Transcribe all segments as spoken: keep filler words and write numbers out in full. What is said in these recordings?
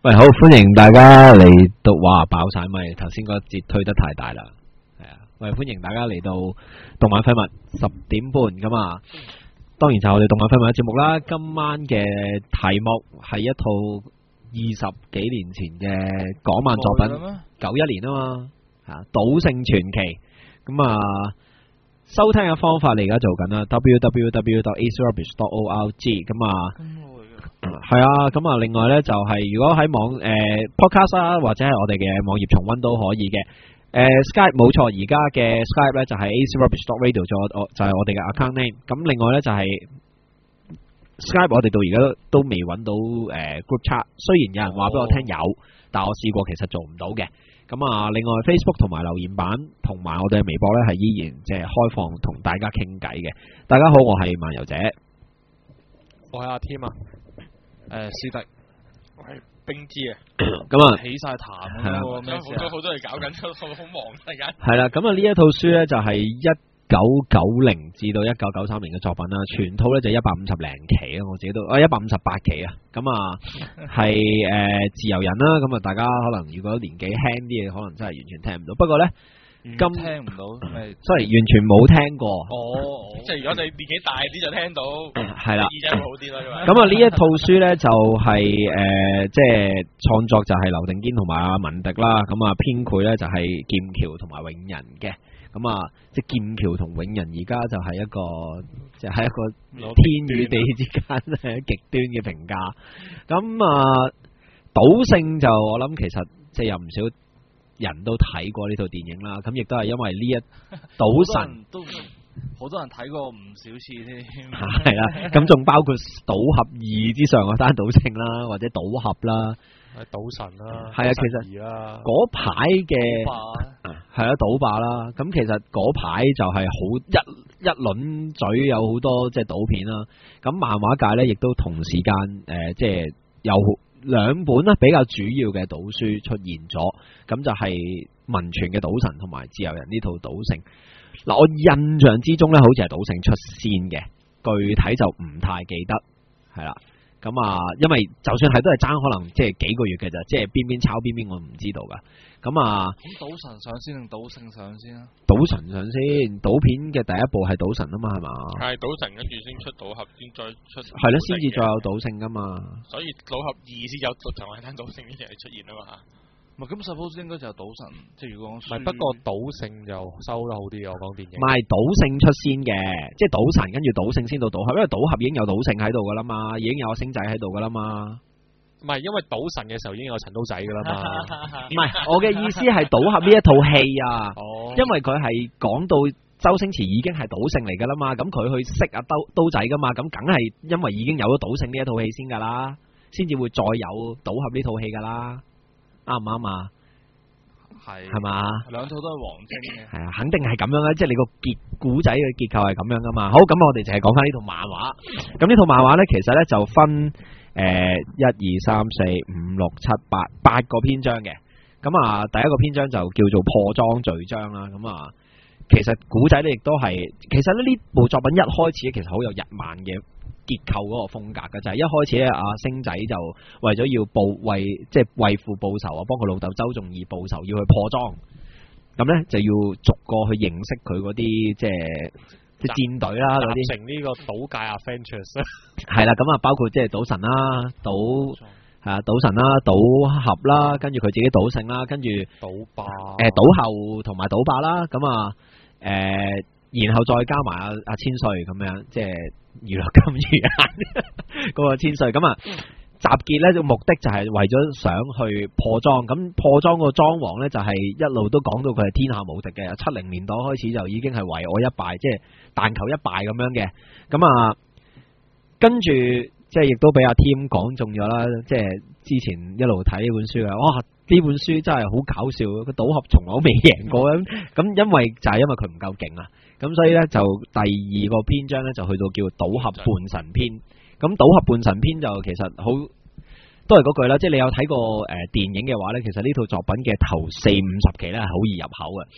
喂，好歡迎大家嚟到，哇爆晒咪，頭先嗰節推得太大啦，係啊，喂歡迎大家嚟到動漫廢物十點半咁啊，當然就係我哋動漫廢物嘅節目啦。今晚嘅題目係一套二十幾年前嘅港漫作品，九一年啊嘛，吓《賭聖傳奇》咁啊。收聽嘅方法你而家做緊啦 ，w w w dot ace rubbish dot org 咁啊，係啊，咁啊，另外咧就係、是、如果喺網誒、呃、podcast 啊，或者係我哋嘅網頁重溫都可以嘅。誒、呃、Skype 冇錯，而家嘅 Skype 咧就係 ace rubbish dot radio 咗，我就係我哋嘅 account name。咁另外咧就係、是、Skype，我哋到而家都未揾到誒、呃、group chat，雖然有人話俾我聽有，但我試過其實做唔到嘅。咁啊，另外 Facebook 同埋留言板同埋我哋嘅微博咧係依然即係開放同大家傾偈嘅。大家好，我係漫遊者， 我係阿添啊，誒師弟，我係冰之啊。 咁啊， 起晒痰咁喎，咩好多好多嘢搞緊，好好忙而家。 係啦，咁啊呢一套書咧就係一九九零至到一九九三年嘅作品啦，全套咧就一百五十零期啊，我自己都啊一百五十八期啊，咁啊係誒自由人啦，咁啊大家可能如果年紀輕啲嘅，可能真係完全聽唔到。不過咧， 今聽唔到， 即係完全冇聽過。 哦，即係如果你年紀大啲就聽到， 係啦， 耳仔會好啲咯。 咁啊呢一套書咧就係誒即係創作就係劉定堅同埋阿文迪啦，咁啊編繪咧就係劍橋同埋永仁嘅。咁啊，即係劍橋同永仁而家就係一個，就係、是、一個天與地之間係極端嘅評價。咁啊，賭聖就我諗其實即係有唔少人都睇過呢套電影啦。咁亦都係因為呢一賭神都好多人睇過唔少次添。 係啦，咁仲包括賭俠二之上嗰單賭聖啦，或者賭俠啦。 賭神啦， 係啊，其實嗰排嘅係啊賭霸啦，咁其實嗰排就係好一一輪嘴有好多即係賭片啦，咁漫畫界咧亦都同時間誒即係有兩本啦比較主要嘅賭書出現咗，咁就係文傳嘅賭神同埋自由人呢套賭聖。嗱，我印象之中咧好似係賭聖出先嘅，具體就唔太記得，係啦。咁啊，因為就算係都係爭可能即係幾個月嘅咋，即係邊邊抄邊邊我唔知道噶。咁啊， 咁賭神上先定賭聖上先啊？ 賭神上先，賭片嘅第一部係賭神啊嘛，係嘛？係賭神跟住先出賭俠，先再出係咯，先至再有賭聖噶嘛。 所以賭俠二先有就係單賭聖呢樣嘢出現啊嘛。唔係咁 suppose 應該就係賭神，即係如果講唔係，不過賭聖就收得好啲我講電影。唔係賭聖出先嘅，即係賭神跟住賭聖先到賭俠，因為賭俠已經有賭聖喺度噶啦嘛，已經有星仔喺度噶啦嘛。唔係，因為賭神嘅時候已經有陳刀仔噶啦嘛。唔係，我嘅意思係賭俠呢一套戲啊，哦、因為佢係講到周星馳已經係賭聖嚟噶啦嘛，咁佢去識阿刀刀仔噶嘛，咁梗係因為已經有咗賭聖呢一套戲先噶啦，先至會再有賭俠呢套戲噶啦。啱唔啱啊？係係嘛？ 兩套都係黃精嘅。 係啊，肯定係咁樣啦，即係你個結古仔嘅結構係咁樣噶嘛。好，咁我哋就係講翻呢套漫畫。咁呢套漫畫咧，其實咧就分誒一二三四五六七八八個篇章嘅。咁啊，第一個篇章就叫做破莊序章啦。咁啊，其實古仔咧亦都係，其實咧呢部作品一開始咧，其實好有日漫嘅結構嗰個風格嘅，就係、是、一開始咧，阿星仔就為咗要報為即係為父報仇啊，幫佢老豆周仲義報仇，要去破莊，咁咧就要逐個去認識佢嗰啲即係即係戰隊啦嗰啲， 成呢個賭界 Avengers 係啦，咁啊包括即係賭神啦、賭係啊賭神啦、賭俠啦，跟住佢自己賭聖啦，跟住賭霸誒賭後同埋賭霸啦，咁啊誒然後再加埋阿阿千歲咁樣即係。娛樂金魚眼嗰個千歲咁啊，集結咧個目的就係為咗想去破莊，咁破莊個莊王咧就係一路都講到佢係天下無敵嘅，七零年代開始就已經係唯我一敗，即係但求一敗咁樣嘅，咁啊跟住即係亦都俾阿 Tim 講中咗啦，即係之前一路睇呢本書啊，哇呢本書真係好搞笑，個賭俠從來都未贏過咁，咁因為就係因為佢唔夠勁啊。咁所以咧就第二個篇章咧就去到叫賭俠半神篇，咁賭俠半神篇就其實好都係嗰句啦，即係你有睇過誒、呃、電影嘅話咧，其實呢套作品嘅頭四五十期咧係好易入口嘅，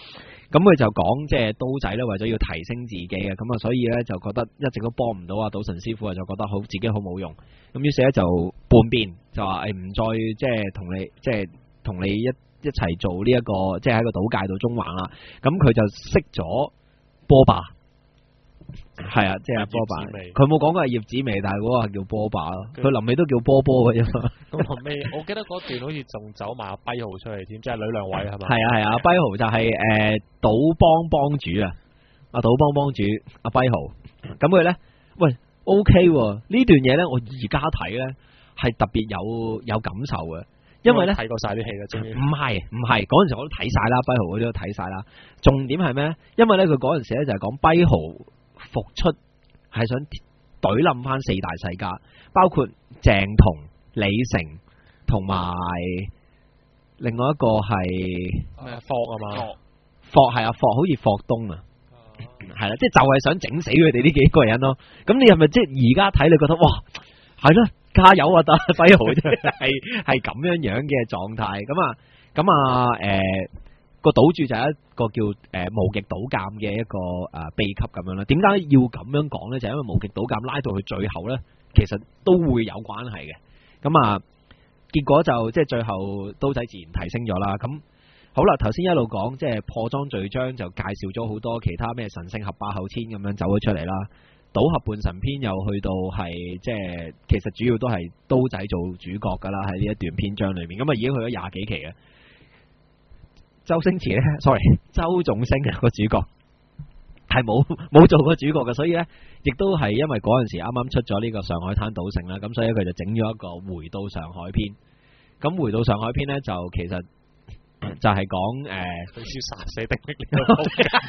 咁佢就講即係刀仔咧，為咗要提升自己嘅，咁啊所以咧就覺得一直都幫唔到啊賭神師傅啊，就覺得好自己好冇用，咁於是咧就叛變，就話誒唔再即係同你即係同你一一齊做呢、這、一個即係喺個賭界度中橫啦，咁佢就識咗波霸。係啊，即係波霸，佢冇講過係葉子楣，但係嗰個係叫波霸咯。佢臨尾都叫波波嘅啫嘛。 咁後尾，我記得嗰段好似仲走埋阿跛豪出嚟添，即係呂良偉係嘛？ 係啊係啊，阿跛豪就係誒賭幫幫主啊，阿賭幫幫主阿跛豪。咁佢咧，喂 OK 喎，呢段嘢咧，我而家睇咧係特別有有感受嘅，因為咧睇過晒啲戲啦，終於。 唔係唔係，嗰陣時我都睇晒啦，跛豪嗰啲都睇晒啦。重點係咩？因為咧佢嗰陣時咧就係講跛豪復出係想懟冧翻四大世家，包括鄭同、李成同埋另外一個係咩霍啊嘛， 霍係啊，霍好似霍東啊，係啦，即係就係想整死佢哋呢幾個人咯。咁你係咪即係而家睇你覺得哇係咯，加油啊得跛豪，即係係咁樣樣嘅狀態。咁啊咁啊誒。個賭注就係一個叫誒、呃、無極賭監嘅一個誒、呃、秘笈咁樣啦。點解要咁樣講呢？就係、因為無極賭監拉到去最後呢，其實都會有關係嘅。咁啊，結果就即係最後刀仔自然提升咗啦。咁好啦，頭先一路講即係破莊序章，就介紹咗好多其他咩神聖合霸後千咁樣走咗出嚟啦。賭俠半神篇又去到係即係其實主要都係刀仔做主角噶啦，喺呢一段篇章裏面。咁啊已經去咗廿幾期嘅。周星馳咧 ，sorry， 周仲星嘅個主角係冇冇做過主角嘅，所以咧亦都係因為嗰陣時啱啱出咗呢個上海灘賭聖啦，咁所以佢就整咗一個回到上海篇。咁回到上海篇咧，就其實就係講誒， 佢要殺死丁力呢個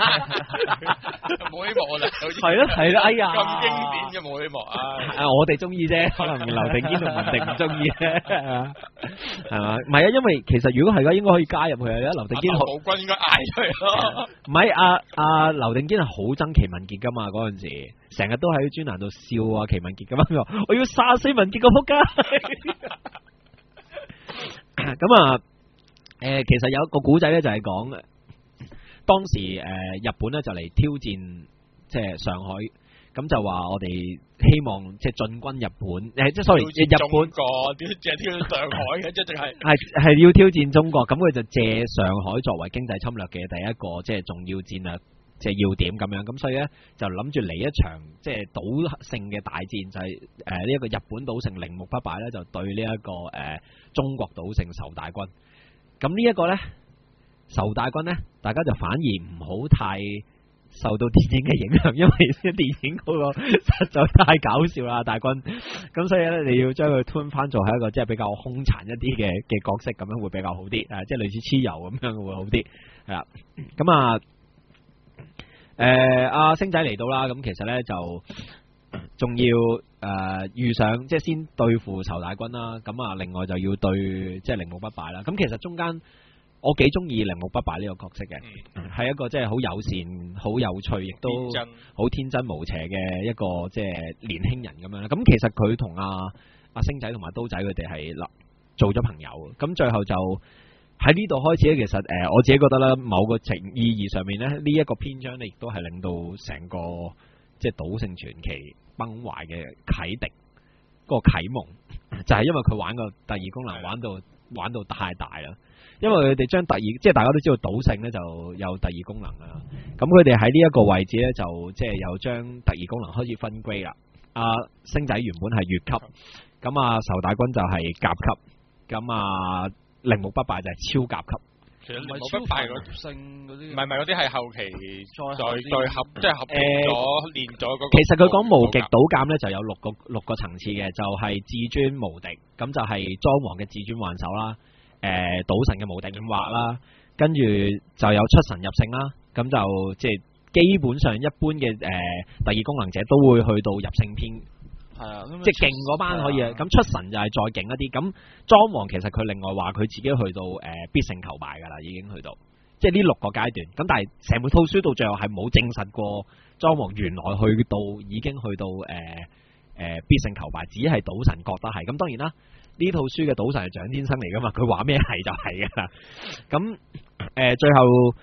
冇希望啦， 係咯係咯，哎呀， 咁經典嘅冇希望啊！ 啊，我哋中意啫，可能劉定堅同文迪唔中意啫，係嘛？唔係啊，因為其實如果係嘅，應該可以加入去啊。劉定堅冇軍應該嗌出嚟咯。 唔係啊啊，劉定堅係好憎奇文傑噶嘛，嗰陣時成日都喺專欄度笑啊奇文傑咁樣，我要殺死文傑個仆街。咁啊。誒、呃，其實有一個古仔咧，就係講當時誒、呃、日本咧就嚟挑戰即係上海，咁就話我哋希望即係進軍日本，誒即係 sorry，日本個點淨係挑戰上海嘅，即係淨係係係要挑戰中國，咁佢就借上海作為經濟侵略嘅第一個即係重要戰略即係要點咁樣，咁所以咧就諗住嚟一場即係賭聖嘅大戰，就係誒呢一個日本賭聖鈴木不敗咧，就對呢、這、一個誒、呃、中國賭聖仇大軍。咁呢一個呢，仇大軍呢，大家就反而唔好太受到電影嘅影響，因為電影嗰個實在太搞笑啦，大軍。咁所以呢，你要將佢吞翻做係一個即係比較兇殘一啲嘅嘅角色，咁樣會比較好啲，誒，即係類似蚩尤咁樣會好啲，係啦。咁啊，誒，阿星仔嚟到啦，咁其實呢，就仲要誒、呃、遇上即係先對付仇大軍啦，咁啊另外就要對即係鈴木不敗啦。咁其實中間我幾中意鈴木不敗呢個角色嘅，係、嗯、一個即係好友善、好有趣，亦都好天真無邪嘅一個即係年輕人咁樣啦。咁其實佢同阿阿星仔同埋刀仔佢哋係嗱做咗朋友，咁最後就喺呢度開始咧。其實誒、呃、我自己覺得咧，某個情意義上面咧，呢、這、一個篇章咧亦都係令到成個即係賭聖傳奇崩壞嘅啟迪，嗰、那個啟蒙就係、是、因為佢玩個特異功能玩到玩到太大啦。因為佢哋將特異，即係大家都知道賭聖咧就有特異功能啦。咁佢哋喺呢一個位置咧，就即係有將特異功能開始分 grade 啦。阿、啊、星仔原本係乙級，咁啊仇大軍就係甲級，咁啊鈴木不敗就係超甲級。 其實鈴木不敗嗰勝嗰啲，唔係唔係嗰啲係後期再再再合，即係合咗練咗嗰。 其實佢講無極賭監咧就有六個六個層次嘅，就係、是、至尊無敵，咁就係莊王嘅至尊幻手啦，誒、呃、賭神嘅無敵五惑啦，跟住就有出神入聖啦，咁就即係基本上一般嘅誒第二功能者都會去到入聖篇。係啊，即係勁嗰班可以啊，咁出神就係再勁一啲。咁莊王其實佢另外話佢自己去到誒、呃、必勝球敗噶啦，已經去到，即係呢六個階段。咁但係成本套書到最後係冇證實過莊王原來去到已經去到誒誒、呃呃、必勝球敗，只係賭神覺得係。咁當然啦，呢套書嘅賭神係蔣天生嚟噶嘛，佢話咩係就係噶啦。咁誒、呃、最後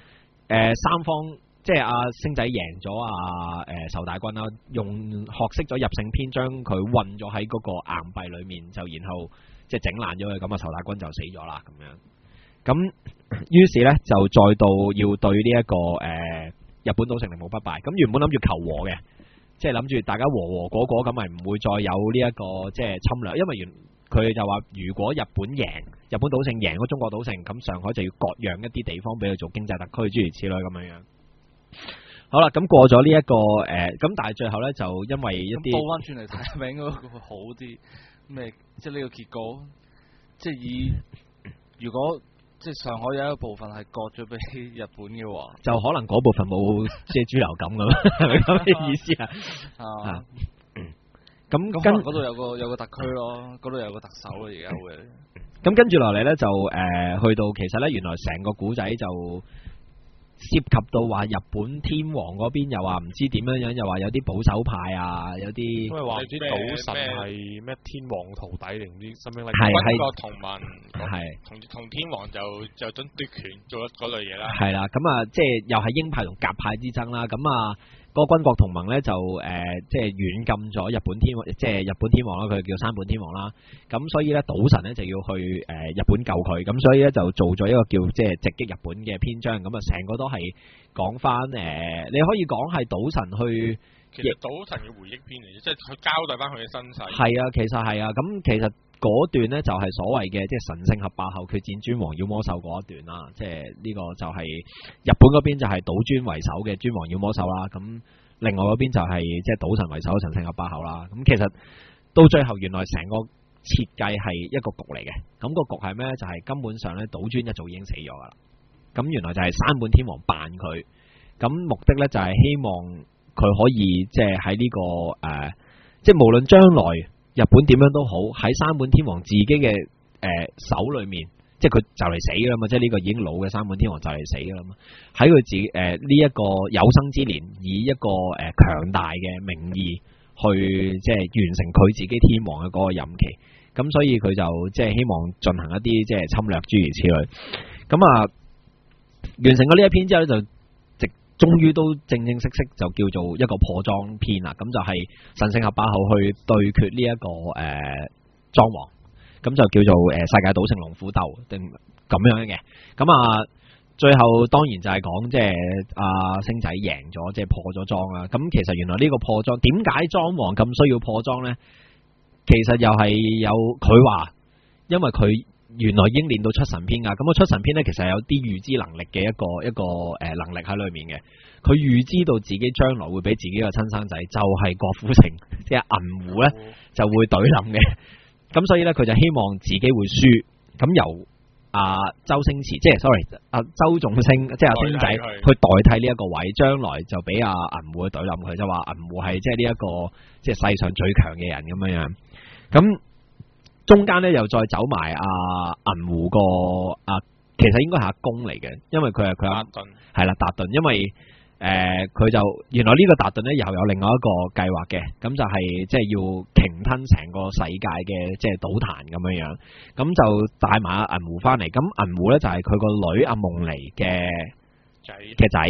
誒三方。即係阿星仔贏咗啊誒仇大軍啦，用學識咗入聖篇將佢韞咗喺嗰個硬幣裡面，就然後即係整爛咗佢，咁啊仇大軍就死咗啦咁樣。咁於是咧就再到要對呢、這、一個誒、呃、日本島成寧武不敗。咁原本諗住求和嘅，即係諗住大家和和果果咁，咪唔會再有呢、這、一個即係侵略。因為原佢就話，如果日本贏，日本島成贏咗中國島成，咁上海就要割讓一啲地方俾佢做經濟特區，諸如此類咁樣樣。好啦，咁過咗呢一個誒，咁、呃、但係最後咧就因為一啲倒翻轉嚟睇，咪應該會好啲咩？即係呢個結果，即係以如果即係上海有一個部分係割咗俾日本嘅話，就可能嗰部分冇即係豬流感咁，係咪咁嘅意思啊？啊，咁咁跟嗰度有個有個特區咯，嗰度有個特首咯，而家會。咁跟住落嚟咧就誒、呃、去到其實咧原來成個古仔就。涉及到話日本天皇嗰邊又話唔知點樣樣，又話有啲保守派啊，有啲因為話啲賭神係咩天皇徒弟定唔知什麼嚟？係係軍國同盟係同同天皇就就準奪權做咗嗰類嘢啦。係啦，咁啊即係又係鷹派同鴿派之爭啦。咁啊嗰個軍國同盟咧就誒、呃、即係軟禁咗日本天即係日本天皇啦，佢叫山本天皇啦。咁所以咧賭神咧就要去誒、呃、日本救佢，咁所以咧就做咗一個叫即係直擊日本嘅篇章。咁啊成個都係講翻誒，你可以講係賭神去，其實賭神嘅回憶篇嚟嘅，即係佢交代翻佢嘅身世。係啊，其實係啊，咁其實嗰段咧就係所謂嘅即係神聖合霸後決戰尊王妖魔獸嗰一段啦，即係呢個就係日本嗰邊就係賭尊為首嘅尊王妖魔獸啦，咁另外嗰邊就係即係賭神為首嘅神聖合霸後啦。咁其實到最後原來成個設計係一個局嚟嘅，咁、那個局係咩咧？就係、是、根本上咧賭尊一早已經死咗噶啦。咁原來就係山本天皇扮佢，咁目的咧就係希望佢可以即係喺呢個誒、呃，即係無論將來日本點樣都好，喺山本天皇自己嘅誒、呃、手裏面，即係佢就嚟死噶啦嘛，即係呢個已經老嘅山本天皇就嚟死噶啦嘛，喺佢自己誒呢一個有生之年，以一個誒強、呃、大嘅名義去即係完成佢自己天皇嘅嗰個任期，咁所以佢就即係希望進行一啲即係侵略諸如此類，咁啊。完成咗呢一篇之後咧，就直終於都正正式式就叫做一個破莊篇啦。咁就係神聖合霸後去對決呢、這、一個誒莊、呃、王，咁就叫做誒、呃、世界賭聖龍虎鬥定咁樣嘅。咁啊，最後當然就係講即係阿星仔贏咗，即係破咗莊啦。咁其實原來呢個破莊，點解莊王咁需要破莊咧？其實又係有佢話，因為佢。原來已經練到出神篇噶，咁個出神篇咧，其實係有啲預知能力嘅一個一個誒能力喺裏面嘅。佢預知到自己將來會俾自己個親生仔，就係、是、郭富城，即係銀狐咧，就會懟冧嘅。咁所以咧，佢就希望自己會輸，咁由阿、啊、周星馳，即係 sorry，阿、啊、周仲星，即係阿星仔去代替呢一個位，將來就俾阿銀狐去懟冧佢，就話銀狐係即係呢一個即係世上最強嘅人咁樣樣。咁中間咧又再走埋阿銀狐個阿，其實應該係阿公嚟嘅，因為佢係佢阿達頓，係啦達頓，因為誒佢、呃、就原來呢個達頓咧又有另外一個計劃嘅，咁就係即係要鯨吞成個世界嘅即係賭壇咁樣樣，咁就帶埋阿銀狐翻嚟，咁銀狐咧就係佢個女阿夢妮嘅仔嘅仔，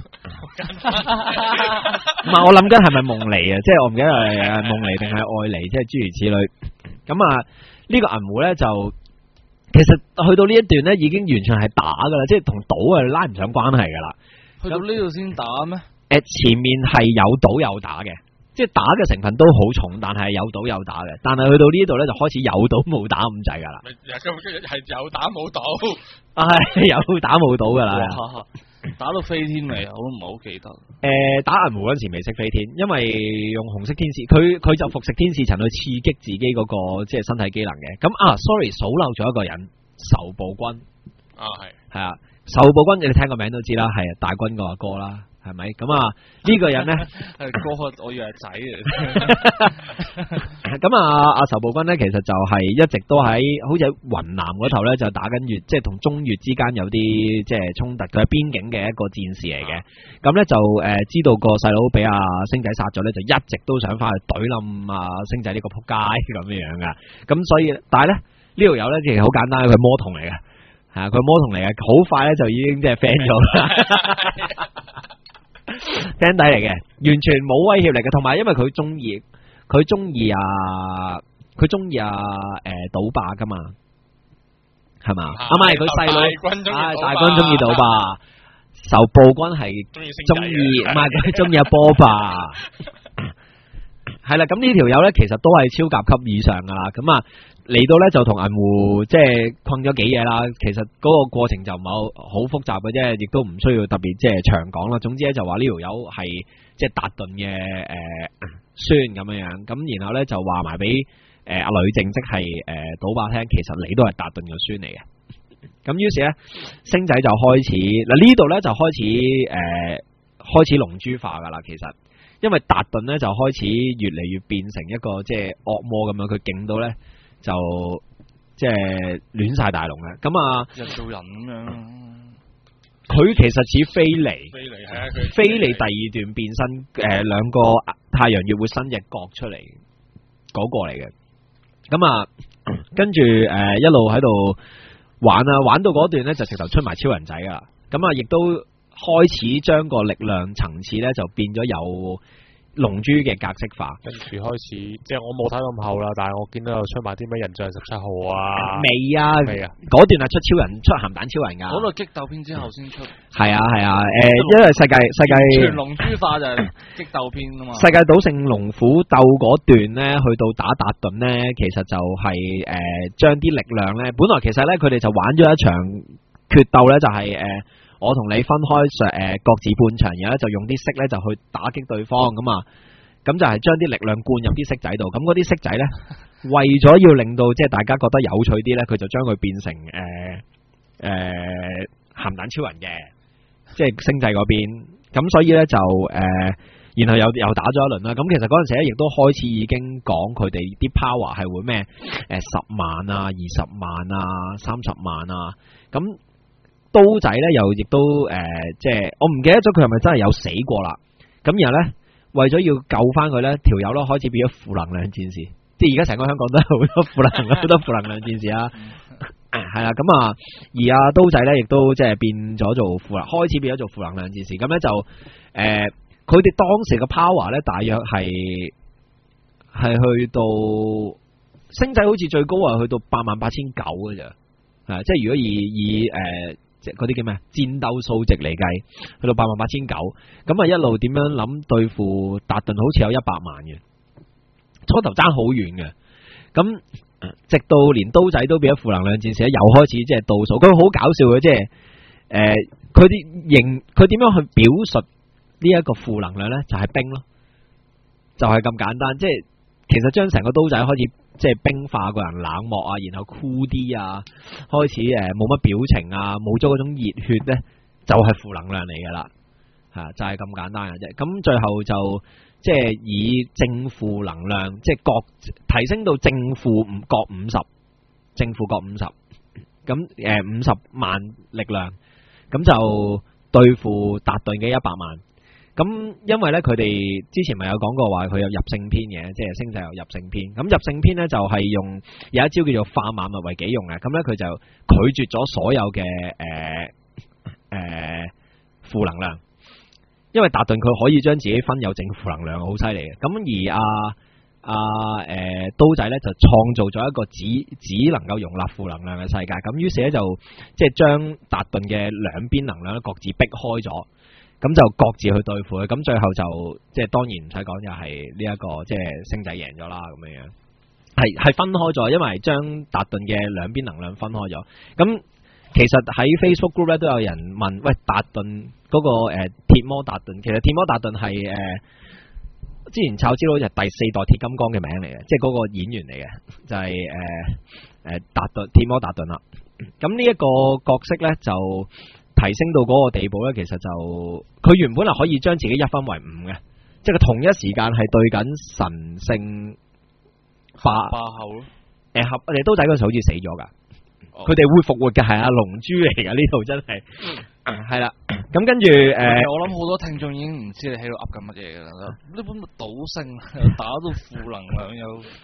唔係我諗緊係咪夢妮啊？即係我唔記得係夢妮定係愛妮，即係諸如此類。咁啊，呢、這個銀狐咧就其實去到呢一段咧，已經完全係打噶啦，即係同賭啊拉唔上關係噶啦。去到呢度先打咩？誒，前面係有賭有打嘅，即係打嘅成分都好重，但係有賭有打嘅。但係去到呢度咧，就開始有賭冇打咁滯噶啦。係有打冇賭，啊係有打冇賭噶啦。打到飛天未啊？我都唔係好記得。誒、呃，打銀狐嗰陣時未識飛天，因為用紅色天使，佢佢就服食天使塵去刺激自己嗰、那個即係身體機能嘅。咁啊 ，sorry， 數漏咗一個人，仇暴君。啊，係係啊，仇暴君，你聽個名都知啦，係大軍個阿哥啦。係咪咁啊？呢、這個人咧係哥，我以為係仔嚟。咁啊，阿仇暴君咧，其實就係一直都喺好似喺雲南嗰頭咧，就打緊越，即係同中越之間有啲即係衝突，佢係邊境嘅一個戰士嚟嘅。咁咧、啊、就誒、呃、知道個細佬俾阿星仔殺咗咧，就一直都想翻去懟冧阿星仔呢個撲街咁樣樣噶。咁所以，但係咧呢條友咧其實好簡單，佢魔童嚟嘅。 係啊，佢魔童嚟嘅，好快咧就已經即係 friend 咗啦，friend 底嚟嘅，完全冇威脅力嘅，同埋因為佢中意，佢中意啊，佢中意啊，誒賭霸噶嘛，係嘛？啊唔係佢細佬，啊大軍中意賭霸，仇暴君係中意，唔係佢中意阿波霸。係啦，咁呢條友咧，其實都係超甲級以上噶啦，咁啊嚟到咧就同銀湖即係困咗幾嘢啦。其實嗰個過程就唔係好複雜嘅啫，亦都唔需要特別即係長講啦。總之咧就話呢條友係即係達頓嘅誒孫咁樣樣，咁然後咧就話埋俾誒阿呂正即係誒賭霸聽，其實你都係達頓嘅孫嚟嘅。咁於是咧星仔就開始嗱呢度咧就開始誒、呃、開始龍珠化噶啦，其實。因為達頓咧就開始越嚟越變成一個即係惡魔咁樣，佢勁到咧就即係亂晒大龍嘅。咁啊， 人造人咁樣。 佢其實似飛利， 飛利係啊，佢飛利第二段變身誒兩、呃、個太陽月會伸隻角出嚟嗰、那個嚟嘅。咁啊，跟住誒、呃、一路喺度玩啊，玩到嗰段咧就直頭出埋超人仔啊。咁啊，亦都。開始將個力量層次咧就變咗有龍珠嘅格式化， 跟住開始即係我冇睇咁後啦，但係我見到有出埋啲咩人像十七號啊， 未啊， 未啊， 嗰段係出超人出鹹蛋超人噶， 嗰度激鬥篇之後先出， 係啊係啊，誒、呃，因為世界世界全龍珠化就係激鬥篇啊嘛， 世界賭聖龍虎鬥嗰段咧，去到打達頓咧，其實就係誒將啲力量咧，本來其實咧佢哋就玩咗一場決鬥咧，就係、是、誒。呃我同你分開上誒各自半場，然後咧就用啲色咧就去打擊對方咁啊，咁就係將啲力量灌入啲色仔度，咁嗰啲色仔咧為咗要令到即係大家覺得有趣啲咧，佢就將佢變成誒誒鹹蛋超人嘅，即係星際嗰邊，咁所以咧就誒、呃，然後又又打咗一輪啦。咁其實嗰陣時咧亦都開始已經講佢哋啲 power 係會咩誒十萬啊、二十萬啊、三十萬啊咁。刀仔咧又亦都誒、呃，即係我唔記得咗佢係咪真係有死過啦？咁然後咧，為咗要救翻佢咧，條友咯開始變咗負能量戰士，即係而家成個香港都係好多負能量，好多負能量戰士啦。係啦，咁啊，而阿刀仔咧亦都即係變咗做負能，開始變咗做負能量戰士。咁咧就誒，佢、呃、哋當時嘅 power 咧，大約係係去到星仔好似最高係去到八萬八千九嘅咋，係即係如果以以誒。呃嗰啲叫咩？戰鬥數值嚟計，去到八萬八千九，咁啊一路點樣諗對付達頓？好似有一百萬嘅，初頭爭好遠嘅。咁直到連刀仔都變咗負能量戰士，又開始即係倒數。佢好搞笑嘅，即係誒，佢啲形，佢點樣去表述呢一個負能量咧？就係、是、冰咯，就係、是、咁簡單。即係其實將成個刀仔開始。即係冰化個人冷漠啊，然後酷啲啊，開始誒冇乜表情啊，冇咗嗰種熱血咧，就係、是、負能量嚟噶啦，係就係、是、咁簡單嘅啫。咁最後就即係以正負能量，即係各提升到正負五各五十，正負各五十，咁誒五十萬力量，咁就對付達頓嘅一百萬。咁因為咧，佢哋之前咪有講過話佢有入聖篇嘅，即係星仔有入聖篇。咁入聖篇咧就係用有一招叫做化萬物為己用嘅。咁咧佢就拒絕咗所有嘅誒誒負能量，因為達頓佢可以將自己分有正負能量，好犀利嘅。咁而阿阿誒刀仔咧就創造咗一個只只能夠容納負能量嘅世界。咁於是咧就即係將達頓嘅兩邊能量咧各自逼開咗。咁就各自去對付佢，咁最後就即係當然唔使講，就係呢一個即係星仔贏咗啦，咁樣樣係係分開咗，因為將達頓嘅兩邊能量分開咗。咁其實喺 Facebook group 咧都有人問，喂達頓嗰個誒鐵魔達頓，其實鐵魔達頓係誒之前炒知道就係第四代鐵金剛嘅名嚟嘅，即係嗰個演員嚟嘅，就係誒誒達頓鐵魔達頓啦。咁呢一個角色咧就。提升到嗰個地步咧，其實就佢原本係可以將自己一分為五嘅，即係佢同一時間係對緊神聖霸霸后咯。 誒合我哋刀仔嗰時好似死咗㗎，佢哋、哦、會復活嘅，係啊龍珠嚟㗎，呢度真係係啦。咁、嗯、跟住誒，呃、 我諗好多聽眾已經唔知你喺度噏緊乜嘢㗎啦。呢本賭聖又打到負能量又。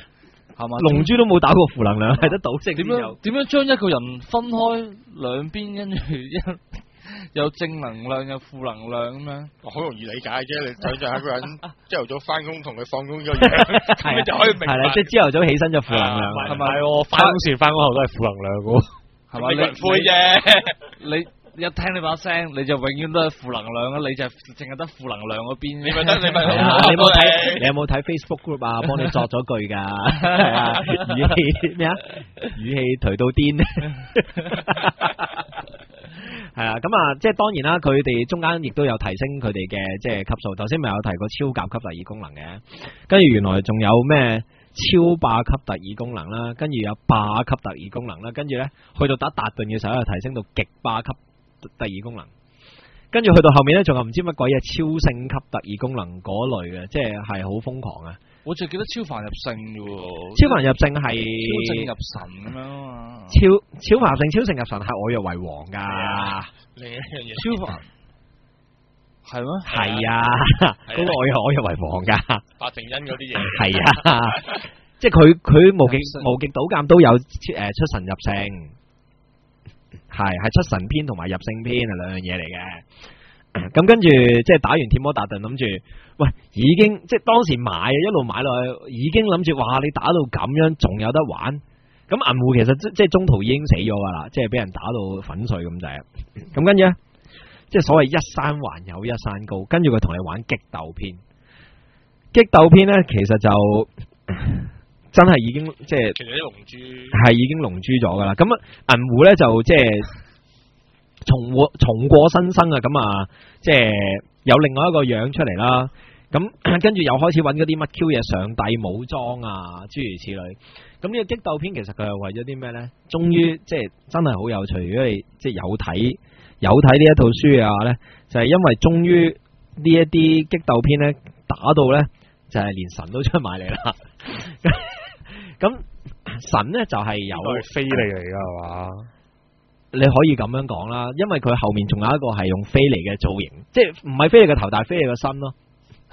係嘛？ 龍珠都冇打過負能量，係得賭聖點先有樣點樣將一個人分開兩邊，跟住一有正能量有負能量咁樣？ 好容易理解啫，你想象一個人朝頭早翻工同佢放工個樣，咁你就可以明白。 係啦，即係朝頭早起身就負能量， 係咪？我翻工前翻工後都係負能量嘅喎， 係咪？ 你灰啫， 你。一聽你把聲，你就永遠都係負能量啊！你就淨係得負能量嗰邊。 你咪得，你咪係啊！你有冇睇？你有冇睇 Facebook group 啊？幫你作咗句㗎，係啊！語氣咩啊？語氣頹到癲。係啊，咁啊，即係當然啦，佢哋中間亦都有提升佢哋嘅即係級數。頭先咪有提過超甲級特異功能嘅，跟住原來仲有咩超霸級特異功能啦，跟住有霸級特異功能啦，跟住咧去到打達頓嘅時候又提升到極霸級特異功能，跟住去到後面咧，仲有唔知乜鬼嘢超聖級特異功能嗰類嘅，即係係好瘋狂啊！ 我淨係記得超凡入聖嘅喎， 超凡入聖係超聖入神咁樣啊嘛！ 超超凡入聖、超聖入神係我若為王㗎， 另一樣嘢。 超凡係咩？ 係啊，嗰個我若我若為王㗎， 法正因嗰啲嘢。 係啊，即係佢佢無極無極島鑑都有誒出神入聖。係係出神篇同埋入聖篇係兩樣嘢嚟嘅，咁跟住即係打完鐵魔達頓，諗住喂已經即係當時買啊，一路買落去，已經諗住哇你打到咁樣仲有得玩，咁銀護其實即即係中途已經死咗噶啦，即係俾人打到粉碎咁滯，咁跟住咧即係所謂一山還有一山高，跟住佢同你玩激鬥篇，激鬥篇咧其實就。真係已經即係， 其實啲龍珠係已經龍珠咗噶啦。咁啊銀護咧就即係重過重過新生啊！咁啊即係有另外一個樣出嚟啦。咁跟住又開始揾嗰啲乜 Q 嘢上帝武裝啊，諸如此類。咁呢個激鬥篇其實佢係為咗啲咩咧？終於即係真係好有趣。如果你即係有睇有睇呢一套書嘅話咧，就係、是、因為終於呢一啲激鬥篇咧打到咧，就係、是、連神都出埋嚟啦。咁神咧就係、是、有飛利嚟噶係嘛？ 你可以咁樣講啦，因為佢後面仲有一個係用飛利嘅造型，即係唔係飛利嘅頭，但係飛利嘅身咯。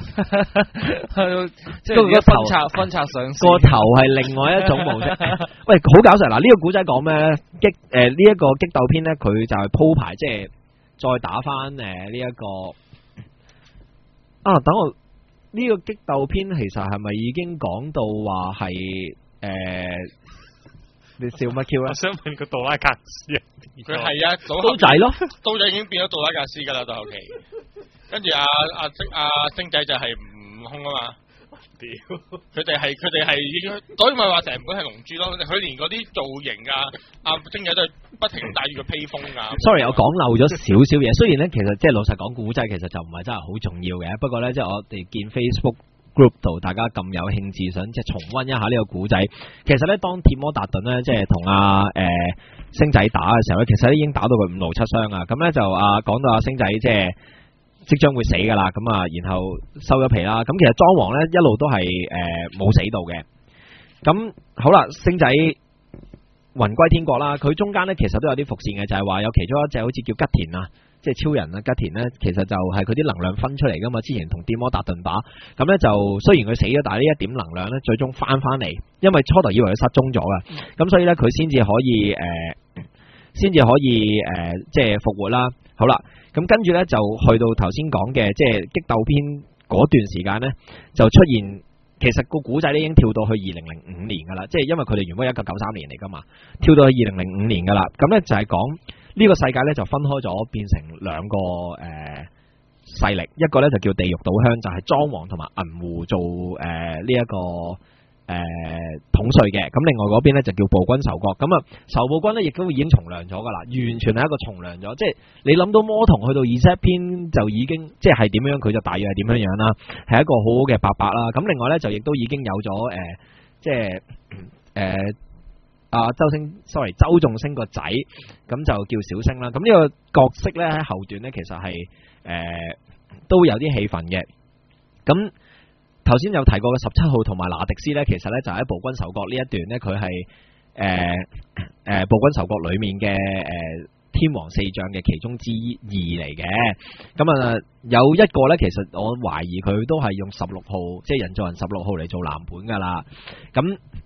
即係個分拆分拆上個頭係另外一種模式。喂，好搞笑嗱！呢、這個古仔講咩咧？激誒呢一個激鬥篇咧，佢就係鋪排，即係再打翻誒呢一個啊。等我呢、這個激鬥篇其實係咪已經講到話係？誒、呃，你笑乜 Q 咧？ 我想問個杜拉格斯啊， 佢係啊， 刀仔咯， 刀仔已經變咗杜拉格斯噶啦，到後期，跟住阿阿星阿星仔就係悟空啊嘛，屌，佢哋係佢哋係已經，所以咪話成本係龍珠咯，佢連嗰啲造型啊，阿星仔都係不停戴住個披風啊。 Sorry， 我講漏咗少少嘢，雖然咧其實即係老實講，古仔其實就唔係真係好重要嘅，不過咧即係我哋見 Facebook group 度大家咁有興致想即係重溫一下呢個古仔，其實咧當鐵魔達頓咧即係同阿誒星仔打嘅時候咧，其實咧已經打到佢五勞七傷啊，咁咧就啊講到阿星仔即係即將會死噶啦，咁啊然後收咗皮啦，咁其實莊王咧一路都係誒冇死到嘅，咁好啦，星仔魂歸天國啦，佢中間咧其實都有啲伏線嘅，就係話有其中一隻好似叫吉田啊。即係超人啊，吉田咧，其實就係佢啲能量分出嚟噶嘛。之前同電魔達頓打，咁咧就雖然佢死咗，但係呢一點能量咧，最終翻翻嚟，因為初頭以為佢失蹤咗噶，咁所以咧佢先至可以誒，先、呃、至可以誒、呃，即係復活啦。好啦，咁跟住咧就去到頭先講嘅，即係激鬥篇嗰段時間咧，就出現，其實個古仔咧已經跳到去二零零五年噶啦，即係因為佢哋原本一九九三年嚟噶嘛，跳到去二零零五年噶啦，咁咧就係講。呢個世界咧就分開咗，變成兩個誒、呃、勢力，一個咧就叫地獄島鄉，就係、是、莊王同埋銀護做誒呢一個誒、呃、統帥嘅。咁另外嗰邊咧就叫暴君仇國。咁啊仇暴君咧亦都已經從良咗噶啦，完全係一個從良咗。即係你諗到魔童去到二十一篇就已經即係點樣，佢就大約係點樣樣啦，係一個好好嘅伯伯啦。咁另外咧就亦都已經有咗誒、呃，即係誒。呃啊，周星，sorry， 周仲星個仔，咁就叫小星啦。咁呢個角色咧喺後段咧，其實係誒、呃、都有啲戲份嘅。咁頭先有提過嘅十七號同埋拿迪斯咧，其實咧就喺暴君仇國呢一段咧，佢係誒誒暴君仇國裏面嘅誒、呃、天王四將嘅其中之二嚟嘅。咁啊有一個咧，其實我懷疑佢都係用十六號，即係人造人十六號嚟做藍本噶啦。咁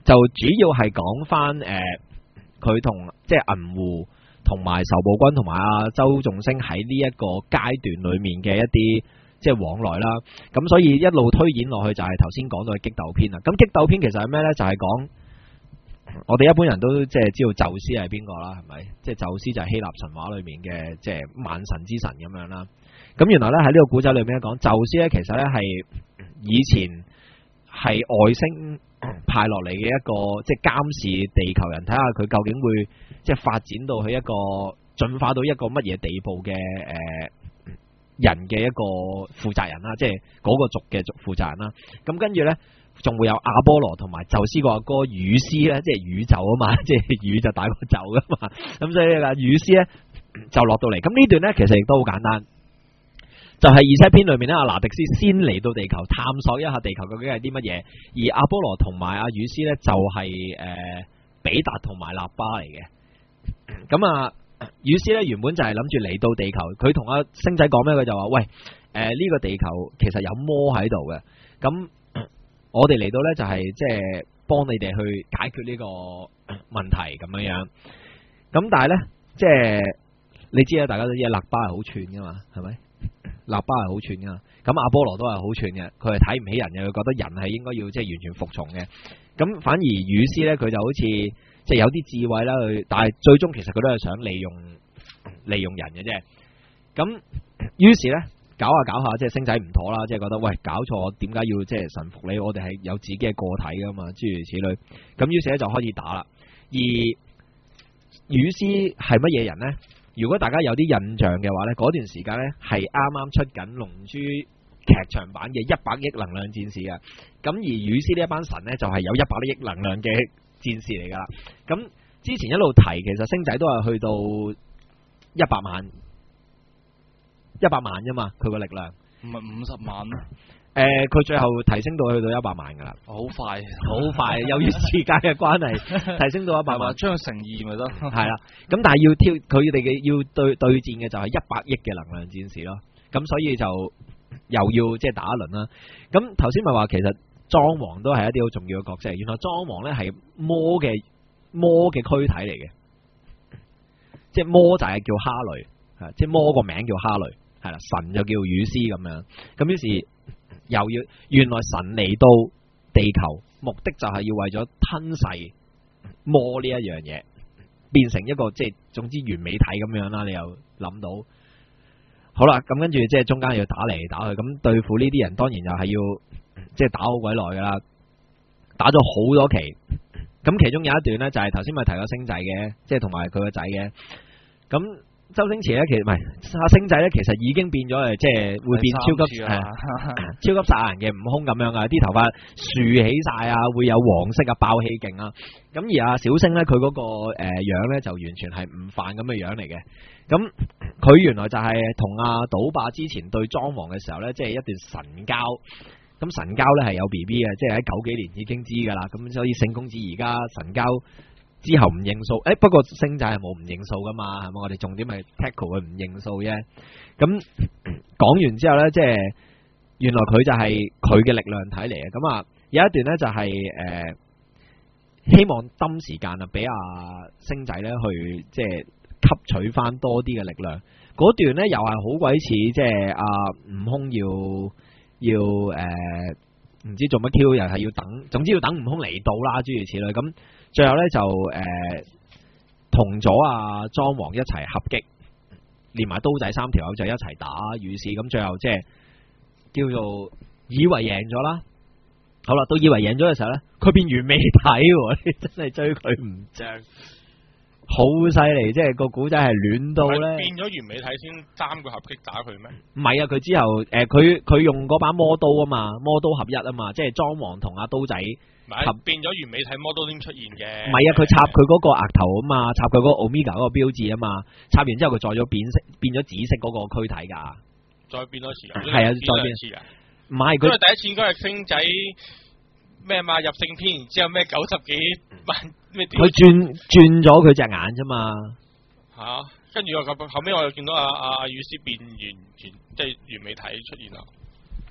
就主要係講翻誒佢同即係銀狐同埋仇暴君同埋阿周仲星喺呢一個階段裏面嘅一啲即係往來啦。咁所以一路推演落去就係頭先講到嘅激鬥篇啦。咁激鬥篇其實係咩呢？就係、是、講我哋一般人都即係知道宙斯係邊個啦，係咪？即係宙斯就係希臘神話裏面嘅即係萬神之神咁樣啦。咁原來咧喺呢個古仔裏面講，宙斯咧其實咧係以前係外星派落嚟嘅一個即係監視地球人，睇下佢究竟會即係發展到去一個進化到一個乜嘢地步嘅誒、呃、人嘅一個負責人啦，即係嗰個族嘅族負責人啦。咁跟住咧。仲會有阿波羅同埋宙斯個阿哥雨斯咧，即係宇宙啊嘛，即係宇就大過宙噶嘛，咁所以啊雨斯咧就落到嚟。咁呢段咧其實亦都好簡單，就係、是、二七篇裏面咧，阿拿迪斯先嚟到地球探索一下地球究竟係啲乜嘢，而阿波羅同埋阿雨斯咧就係、是、誒、呃、比達同埋納巴嚟嘅。咁啊雨斯咧原本就係諗住嚟到地球，佢同阿星仔講咩？佢就話喂，誒、呃、呢、這個地球其實有魔喺度嘅，咁。我哋嚟到呢，就係即係幫你哋去解決呢個問題咁樣樣，咁但係呢，即係你知啊，大家都知納巴係好串噶嘛，係咪？納巴係好串噶嘛，咁阿波羅都係好串嘅，佢係睇唔起人嘅，佢覺得人係應該要即係完全服從嘅，咁反而雨斯呢，佢就好似即係有啲智慧啦，佢但係最終其實佢都係想利用利用人嘅啫，咁於是呢。搞下搞下，即係星仔唔妥啦，即係覺得喂搞錯，點解要即係臣服你？我哋係有自己嘅個體噶嘛，諸如此類。咁於是咧就開始打啦。而雨斯係乜嘢人呢？如果大家有啲印象嘅話呢，嗰段時間呢係啱啱出緊《龍珠》劇場版嘅一百億能量戰士啊。咁而雨斯呢一班神呢，就係有一百億能量嘅戰士嚟噶啦。咁之前一路提，其實星仔都係去到一百萬。一百萬啫嘛，佢個力量唔係五十萬咩？ 誒，佢、呃、最後提升到去到一百萬噶啦， 好快， 好快，由於時間嘅關係，提升到一百萬， 將佢乘二咪得。 係啦，咁但係要挑佢哋嘅要對對戰嘅就係一百億嘅能量戰士咯，咁所以就又要即係打一輪啦。咁頭先咪話其實莊王都係一啲好重要嘅角色，原來莊王咧係魔嘅魔嘅軀體嚟嘅，即係魔就係叫哈雷，係即係魔個名叫哈雷。係啦，神就叫雨斯咁樣，咁於是又要原來神嚟到地球，目的就係要為咗吞噬魔呢一樣嘢，變成一個即係總之完美體咁樣啦。你又諗到，好啦，咁跟住即係中間要打嚟打去，咁對付呢啲人，當然又係要即係打好鬼耐噶啦，打咗好多期。咁其中有一段呢，就係頭先咪提過星仔嘅，即係同埋佢個仔嘅，咁。周星馳咧，其實唔係阿星仔咧，其實已經變咗誒，即係會變超級誒、啊、超級殺人嘅悟空咁樣啊！啲頭髮豎起晒啊，會有黃色啊，爆氣勁啊！咁而阿小星咧，佢嗰個誒樣咧就完全係悟飯咁嘅樣嚟嘅。咁佢原來就係同阿賭霸之前對莊王嘅時候咧，即係一段神交。咁神交咧係有 B B 嘅，即係喺九幾年已經知噶啦。咁所以聖公子而家神交。之後唔認數，誒不過星仔係冇唔認數噶嘛，係咪？我哋重點係 tackle 佢唔認數啫。咁講完之後咧，即係原來佢就係佢嘅力量體嚟嘅。咁啊有一段咧就係、是、誒、呃、希望抌時間啊，俾阿星仔咧去即係吸取翻多啲嘅力量。嗰段咧又係好鬼似即係阿悟空要要誒唔、呃、知做乜 Q， 又係要等，總之要等悟空嚟到啦，諸如此類咁。最後咧就誒同咗阿莊王一齊合擊，連埋刀仔三條友就一齊打雨士，咁最後即係叫做以為贏咗啦。好啦，到以為贏咗嘅時候咧，佢變完美體，你真係追佢唔着，好犀利！即係個古仔係亂到咧， 變咗完美體先三個合擊打佢咩？ 唔係啊，佢之後誒佢佢用嗰把魔刀啊嘛，魔刀合一啊嘛，即係莊王同阿刀仔。合變咗完美體魔刀先出現嘅， 唔係啊！佢插佢嗰個額頭啊嘛，插佢嗰個 Omega 嗰個標誌啊嘛，插完之後佢再咗變色，變咗紫色嗰個軀體噶， 再變多次， 係啊，再變次啊， 唔係佢， 因為第一次應該係星仔咩嘛入聖篇，然之後咩九十幾萬咩， 佢轉轉咗佢隻眼啫嘛， 吓、啊，跟住我後尾我又見到阿阿阿雨斯變完完即係完美體出現啦。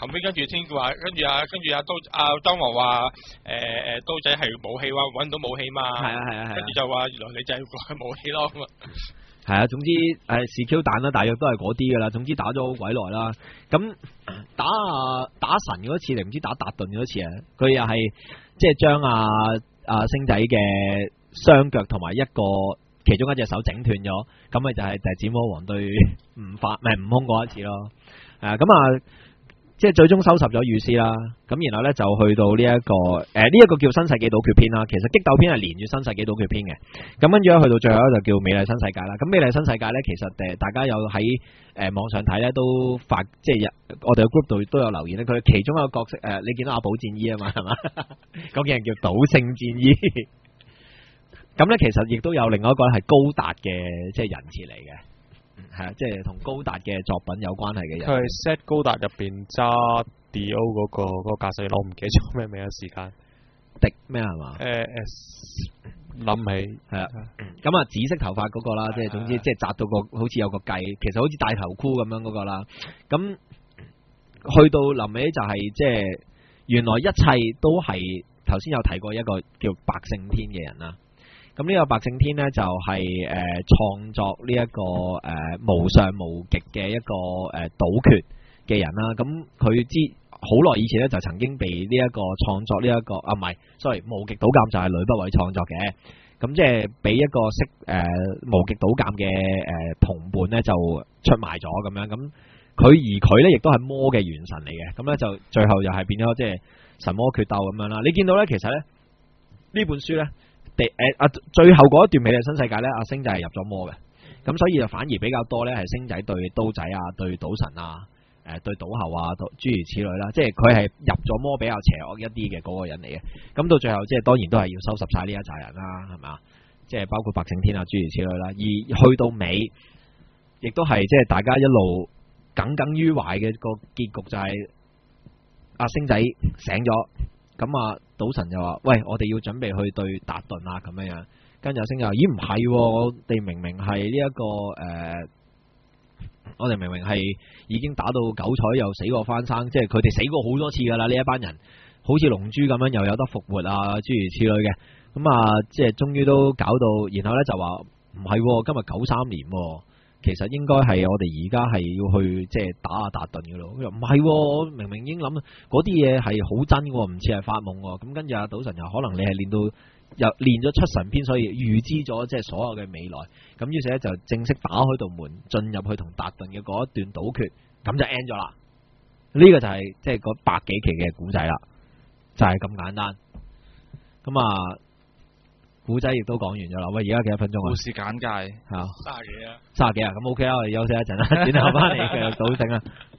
後尾跟住先話，跟住啊跟住阿刀阿當王話誒誒刀仔係武器話揾到武器嘛， 係啊係啊係啊跟住就話原來你就係個武器咯咁啊。 係啊，總之誒 C Q 彈啦，大約都係嗰啲噶啦。總之打咗好鬼耐啦。咁打啊打神嗰次，定唔知打達頓嗰次啊？佢又係即係將阿阿星仔嘅雙腳同埋一個其中一隻手整斷咗，咁咪就係就係紫魔王對悟法唔係悟空嗰一次咯。誒咁啊，即係最終收拾咗雨師啦。咁然後咧就去到呢、這、一個誒呢一個叫新世紀賭決篇啦。其實激鬥篇係連住新世紀賭決篇嘅。咁跟住咧去到最後咧就叫美麗新世界啦。咁美麗新世界咧其實誒大家有喺誒網上睇咧都發即係我哋嘅 group 度都有留言咧。佢其中一個角色誒、呃，你見到阿寶戰衣啊嘛係嘛？嗰件人叫賭聖戰衣。咁咧其實亦都有另外一個係高達嘅即係人設嚟嘅。係啊，即係同高達嘅作品有關係嘅人。 佢係 set 高達入邊揸 D O 嗰、那個嗰、那個駕駛佬，唔記得咗咩名啊？時間迪咩係嘛？ 誒誒，諗起係啊，咁啊紫色頭髮嗰個啦，即係總之即係紮到個好似有個髻，其實好似戴頭箍咁樣嗰個啦。咁去到臨尾就係即係原來一切都係頭先有提過一個叫白勝天嘅人啦。咁呢個白勝天咧就係誒創作呢、這、一個誒、呃、無上無極嘅一個誒賭決嘅人啦。咁佢知好耐以前咧就曾經被呢一個創作呢、這、一個啊唔係，sorry 無極賭鑑就係呂不韋創作嘅。咁即係俾一個識誒、呃、無極賭鑑嘅誒同伴咧就出賣咗咁樣。咁佢而佢咧亦都係魔嘅元神嚟嘅。咁咧就最後又係變咗即係神魔決鬥咁樣啦。你見到咧其實咧呢本書咧。誒啊！最後嗰一段美麗新世界咧，阿星仔係入咗魔嘅，咁所以就反而比較多咧係星仔對刀仔啊、對賭神啊、誒對賭后啊，諸如此類啦。即係佢係入咗魔比較邪惡一啲嘅嗰個人嚟嘅。咁到最後即係當然都係要收拾晒呢一紮人啦，係咪？即係包括白勝天啊，諸如此類啦。而去到尾，亦都係即係大家一路耿耿於懷嘅個結局就係阿星仔醒咗。咁啊，賭神就話：喂，我哋要準備去對達頓啊，咁樣樣。跟住阿星就話：咦，唔係，我哋明明係呢一個誒、呃，我哋明明係已經打到九彩又死過翻生，即係佢哋死過好多次噶啦。呢一班人好似龍珠咁樣，又有得復活啊，諸如此類嘅。咁啊，即係終於都搞到，然後咧就話唔係，今日九三年、啊。其實應該係我哋而家係要去即係打下達頓嘅咯。佢話唔係，我明明已經諗嗰啲嘢係好真嘅，唔似係發夢。咁跟住阿賭神又可能你係練到又練咗出神篇，所以預知咗即係所有嘅未來。咁於是咧就正式打開道門進入去同達頓嘅嗰一段賭決，咁就 end 咗啦。呢、這個就係即係嗰百幾期嘅古仔啦，就係、是、咁簡單。咁啊。古仔亦都講完咗啦，喂，而家幾多分鐘啊？ 故事簡介係啊， 卅幾啊， 卅幾啊，咁 OK 啦，我哋休息一陣啦，轉頭翻嚟繼續賭聖啦。